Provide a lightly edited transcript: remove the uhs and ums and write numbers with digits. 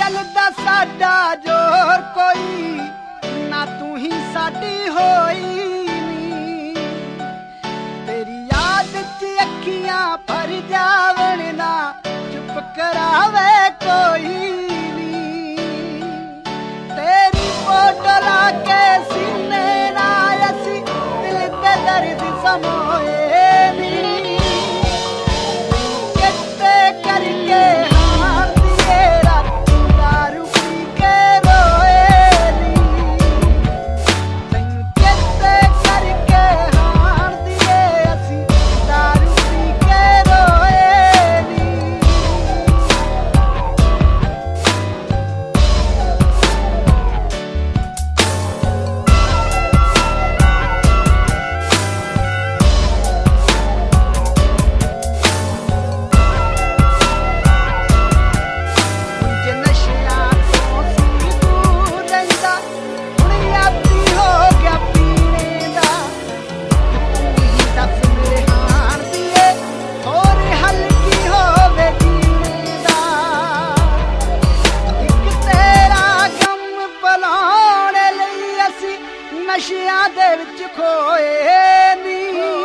ਚੱਲਦਾ ਸਾਡਾ ਜੋਰ ਕੋਈ ਨਾ, ਤੂੰ ਹੀ ਸਾਡੀ ਹੋਈ ਨੀ। ਤੇਰੀ ਯਾਦ ਚ ਅੱਖੀਆਂ ਭਰ ਜਾਵਣ ਨਾ, ਚੁੱਪ ਕਰਾਵੇ ਕੋਈ ਨੀ। ਤੇਰੀ ਫੋਟੋ ਲਾ ਕੇ ਸੀਨੇ ਨਾਲ ਅਸੀਂ ਦਿਲ ਦੇ ਦਰਦ ਸਮੋਏ ਨੀ। ਕਿਤੇ ਕਰਕੇ ਨਸ਼ਿਆਂ ਦੇ ਵਿੱਚ ਖੋਏ ਨੀ।